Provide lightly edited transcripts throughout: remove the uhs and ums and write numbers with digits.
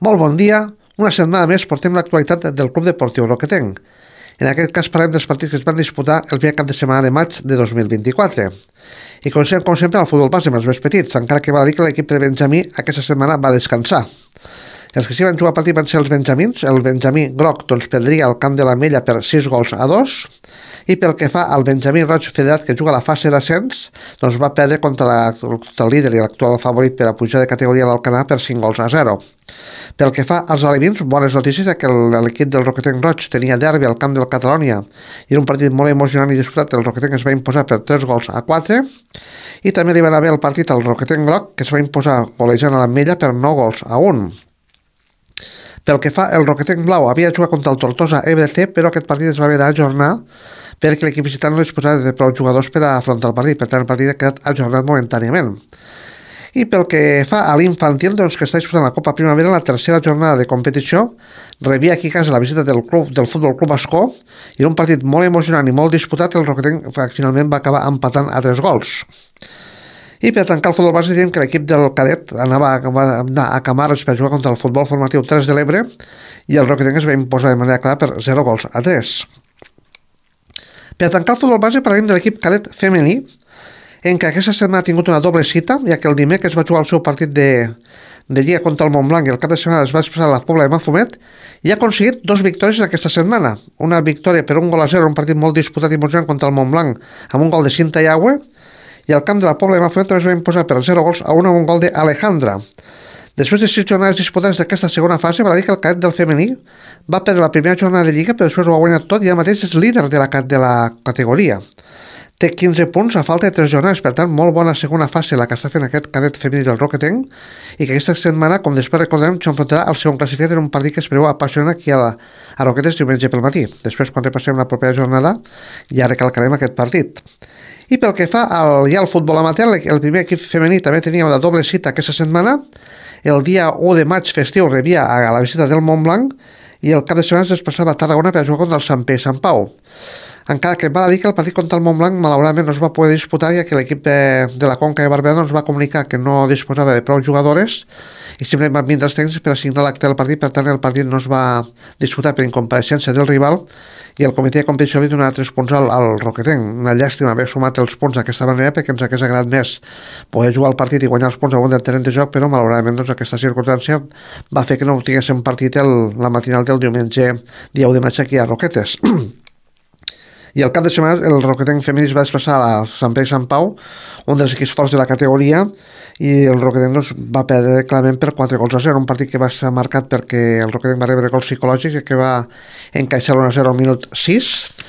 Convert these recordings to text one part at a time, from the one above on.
Molt bon dia. Una setmana més portem l'actualitat del Club Deportiu Roquetenc. En aquest cas parlem dels partits que es van disputar el primer cap de setmana de maig de 2024. I comencem, com sempre, al futbol base amb els més petits, encara que val a dir que l'equip de Benjamí aquesta setmana va descansar. Els que s'hi van jugar a partir van ser els benjamins. El benjamí groc perdria al camp de l'Ametlla per 6-2, i pel que fa al benjamí roig federat que juga a la fase d'ascens, va perdre contra el líder i l'actual favorit per a pujar de categoria a l'Alcanar per 5-0. Pel que fa als alevins, bones notícies que l'equip del Roquetenc roig tenia derbi al camp del Catalònia i en un partit molt emocionant i disputat el Roquetenc es va imposar per 3-4, i també li va anar bé el partit al Roquetenc groc que es va imposar golejant a l'Ametlla per 9-1. Pel que fa, el Roquetenc blau havia jugat contra el Tortosa EBC, però aquest partit es va haver d'ajornar perquè l'equip visitant no disposava de prou jugadors per a afrontar el partit. Per tant, el partit ha quedat ajornat momentàniament. I pel que fa a l'infantil, que està disputant la Copa Primavera, la tercera jornada de competició, rebia aquí a casa la visita del Futbol Club Ascó, i en un partit molt emocionant i molt disputat, el Roquetenc finalment va acabar empatant a 3 gols. I per tancar el futbol base diem que l'equip del cadet va anar a Camarles per jugar contra el futbol formatiu 3 de l'Ebre i el Roquetenc es va imposar de manera clara per 0-3. Per tancar el futbol base parlem de l'equip cadet femení, en què aquesta setmana ha tingut una doble cita, ja que el dimecres va jugar el seu partit de lliga contra el Montblanc i el cap de setmana es va expressar a la Pobla de Mafumet i ha aconseguit 2 victòries en aquesta setmana. Una victòria per 1-0, un partit molt disputat i emocionant contra el Montblanc amb un gol de Cinta Yagüe, i al camp de la Pobla de Mafumet també es va imposar per 0-1 amb un gol d'Alejandra. Després de 6 jornades disputades d'aquesta segona fase, val a dir que el cadet del femení va perdre la primera jornada de Lliga, però després ho ha guanyat tot i ara mateix és líder de la categoria. Té 15 punts a falta de 3 jornades, per tant, molt bona segona fase la que està fent aquest cadet femení del Roquetenc, i que aquesta setmana, com després recordem, s'enfrontarà al segon classificat en un partit que es preveu apassionant aquí a Roquetes diumenge pel matí. Després, quan repassem la propera jornada, ja recalcarem aquest partit. I pel que fa al futbol amateur, el primer equip femení també tenia una doble cita aquesta setmana. El dia 1 de maig festiu rebia a la visita del Montblanc i el cap de setmana es desplaçava a Tarragona per jugar contra el Sant Pere i Sant Pau. Encara que val a dir que el partit contra el Montblanc malauradament no es va poder disputar, ja que l'equip de la Conca de Barberà va comunicar que no disposava de prou jugadores i simplement van vindre els tècnics per assignar l'acte del partit. Per tant, el partit no es va disputar per incompareixença del rival i el comitè de competició li donarà 3 punts al Roquetenc. Una llàstima haver sumat els punts d'aquesta manera perquè ens hagués agradat més poder jugar el partit i guanyar els punts a un del terreny de joc, però malauradament aquesta circumstància va fer que no tinguéssim partit la matinal del diumenge dia 1 de maig aquí a Roquetes. I al cap de setmana el Roquetenc femení es va desplaçar a Sant Pere i Sant Pau, un dels equips forts de la categoria, i el Roquetenc va perdre clarament per 4-0, un partit que va estar marcat perquè el Roquetenc va rebre gols psicològics i que va encaixar l'1-0 al minut 6.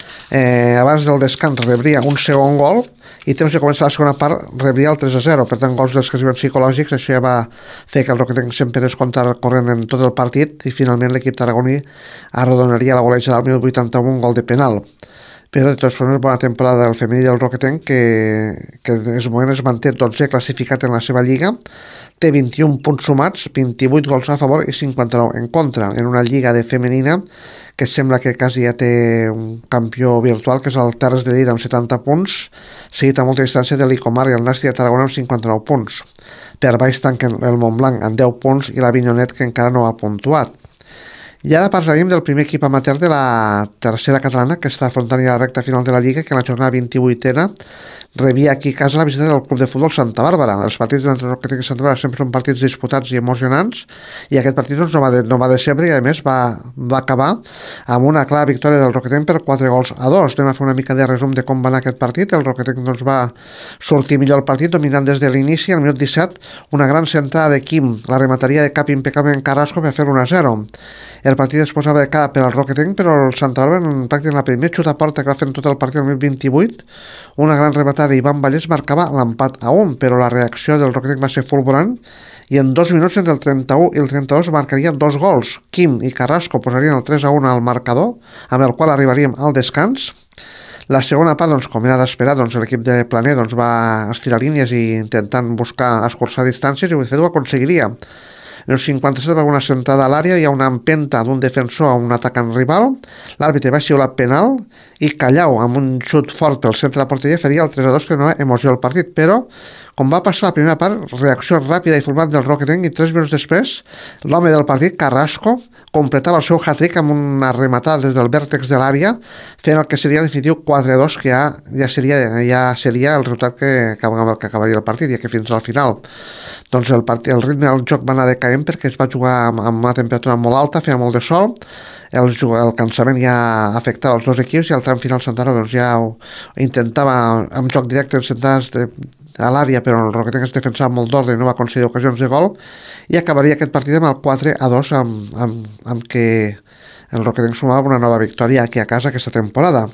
Abans del descans rebria un segon gol i temps de començar la segona part rebria el 3-0, per tant gols dels que es diuen psicològics. Això ja va fer que el Roquetenc sempre es comptara corrent en tot el partit i finalment l'equip tarragoní arrodonaria la golejada al minut 81 un gol de penal. Però de totes formes, bona temporada del femení del Roquetenc, que en aquest moment es manté 12 classificat en la seva lliga, té 21 punts sumats, 28 gols a favor i 59 en contra, en una lliga de femenina que sembla que quasi ja té un campió virtual, que és el Terres de Lleida amb 70 punts, seguit a molta distància de l'Icomar i el Nàstic de Tarragona amb 59 punts. Per baix tanquen el Montblanc amb 10 punts i l'Avinyonet, que encara no ha puntuat. I ara parlarem del primer equip amateur de la tercera catalana, que està afrontant ja la recta final de la Lliga, que en la jornada 28a rebia aquí a casa la visita del Club de Futbol Santa Bàrbara. Els partits entre Roquetenc i Santa Bàrbara sempre són partits disputats i emocionants, i aquest partit no va decebre i a més va acabar amb una clara victòria del Roquetenc per 4-2. Anem a fer una mica de resum de com va anar aquest partit. El Roquetenc va sortir millor el partit, dominant des de l'inici. Al minut 17, una gran centrada de Quim, la remataria de cap impecable en Carrasco per fer 1-0. El partit es posava de cara per al Roquetenc, però el Santa Bàrbara pràcticament la primer xut a porta que va fer en tot el partit el 2028, una gran rematada d'Ivan Vallès marcava l'empat a 1, però la reacció del Roquetenc va ser fulgurant i en 2 minuts entre el 31 i el 32 marcarien 2 gols. Quim i Carrasco posarien el 3-1 al marcador, amb el qual arribaríem al descans. La segona part, com era d'esperar, l'equip de Planer va estirar línies i intentant buscar escurçar distàncies, i ho aconseguiria. En el 57 va haver una centrada a l'àrea, hi ha una empenta d'un defensor a un atacant rival, l'àrbitre va xiular penal i Callau, amb un xut fort pel centre de la porteria, faria el 3-2 que donava emoció al partit, però com va passar la primera part, reacció ràpida i formant del Roquetenc i 3 minuts després, l'home del partit, Carrasco, completava el seu hat-trick amb una rematada des del vèrtex de l'àrea, fent el que seria el definitiu 4-2, que ja seria el resultat que acabaria el partit, ja que fins al final doncs el ritme del joc va anar decaent perquè es va jugar amb una temperatura molt alta, feia molt de sol, el cansament ja afectava els dos equips i al tram final Santaro doncs, ja intentava amb joc directe sentar-se a l'àrea, però el Roquetenc es defensava molt d'ordre i no va aconseguir ocasions de gol i acabaria aquest partit amb el 4-2 amb que el Roquetenc sumava una nova victòria aquí a casa aquesta temporada.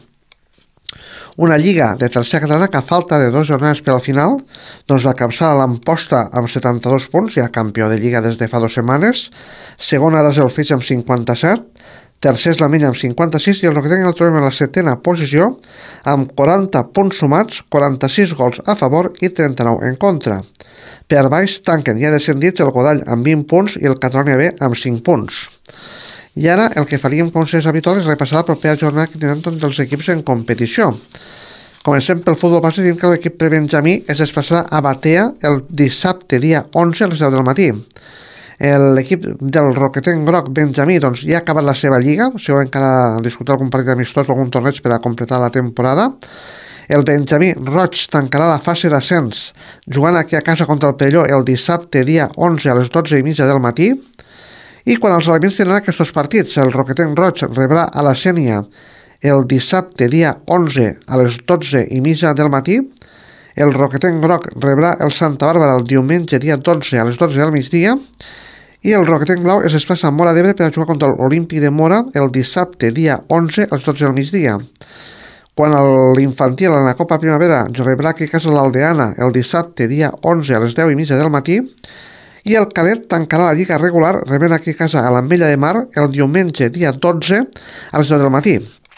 Una lliga de tercera catalana que a falta de 2 jornades per al final doncs la capçala l'Amposta amb 72 punts, ja campió de lliga des de fa 2 setmanes, segon ara és el Feix amb 57, tercer és la Mella amb 56 i el Roquetenc el trobem en la 7ª posició amb 40 punts sumats, 46 gols a favor i 39 en contra. Per baix tanquen ja descendits el Godall amb 20 punts i el Catalunya B amb 5 punts. I ara el que faríem com és habitual és repassar la propera jornada que tindran tots els equips en competició. Comencem pel futbol base, dient que l'equip de Benjamí es desplaçarà a Batea el dissabte dia 11 a les 10 del matí. L'equip del Roquetenc Groc Benjamí doncs, ja ha acabat la seva lliga, segurament encara disputar algun partit amistós o algun torneig per a completar la temporada. El Benjamí Roig tancarà la fase d'ascens jugant aquí a casa contra el Perelló el dissabte dia 11 a les 12:30 del matí. I quan els elements tindran aquests partits, el Roquetenc Roig rebrà a la Sénia el dissabte dia 11 a les 12:30 del matí, el Roquetenc Groc rebrà el Santa Bàrbara el diumenge dia 12 a les 12 del migdia i el Roquetenc Blau es desplaça a Móra d'Ebre per a jugar contra l'Olímpic de Móra el dissabte dia 11 a les 12 del migdia. Quan l'infantil en la Copa Primavera rebrà aquí a casa l'Aldeana el dissabte dia 11 a les 10:30 del matí i el cadet tancarà la lliga regular rebent aquí a casa a l'Ametlla de Mar el diumenge dia 12 a les 10 del matí.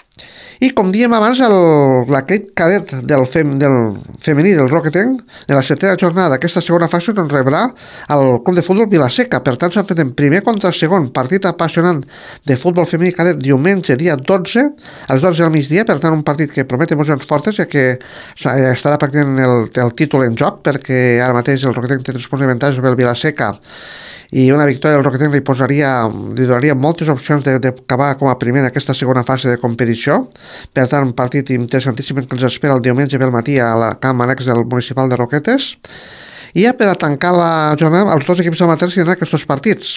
I com diem abans, l'equip cadet del femení del Roquetenc, de la 7ª jornada d'aquesta segona fase, doncs rebrà el Club de Futbol Vilaseca. Per tant, s'han fet en primer contra el segon partit apassionant de futbol femení cadet diumenge, dia 12, a les 12 del migdia. Per tant, un partit que promet emocions fortes, ja que estarà pràcticament el títol en joc, perquè ara mateix el Roquetenc té 3 punts d'avantatge sobre el Vilaseca i una victòria del Roquetenc li donaria moltes opcions d'acabar com a primer d'aquesta segona fase de competició. Per tant, un partit interessantíssim que ens espera el diumenge pel matí a la camp annex del municipal de Roquetes. I ja per a tancar la jornada, els dos equips amateurs tindran aquests partits.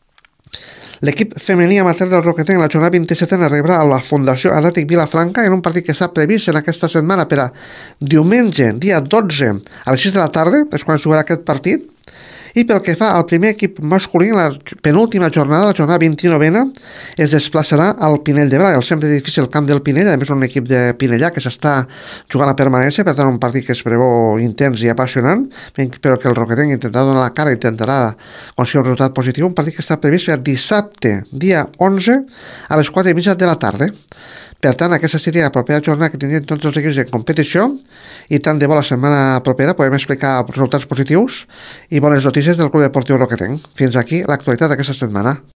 L'equip femení amateur del Roquetenc en la jornada 27a rebrà a la Fundació Atlètic Vilafranca en un partit que està previst en aquesta setmana per a diumenge, dia 12 a les 6 de la tarda, és quan es jugarà aquest partit. I pel que fa al primer equip masculí, la penúltima jornada, la jornada 29a, es desplaçarà al Pinell de Brai, el sempre difícil camp del Pinell, a més un equip de Pinellà que s'està jugant a permanència, per tant un partit que es preveu intens i apassionant, però que el Roquetenc intentarà donar la cara, intentarà aconseguir un resultat positiu, un partit que està previst per dissabte, dia 11, a les 4:30 de la tarda. Per tant, aquesta seria la propera jornada que tindrien tots els equips en competició i tant de bo la setmana propera podem explicar resultats positius i bones notícies del Club Deportiu Roquetenc. Fins aquí l'actualitat d'aquesta setmana.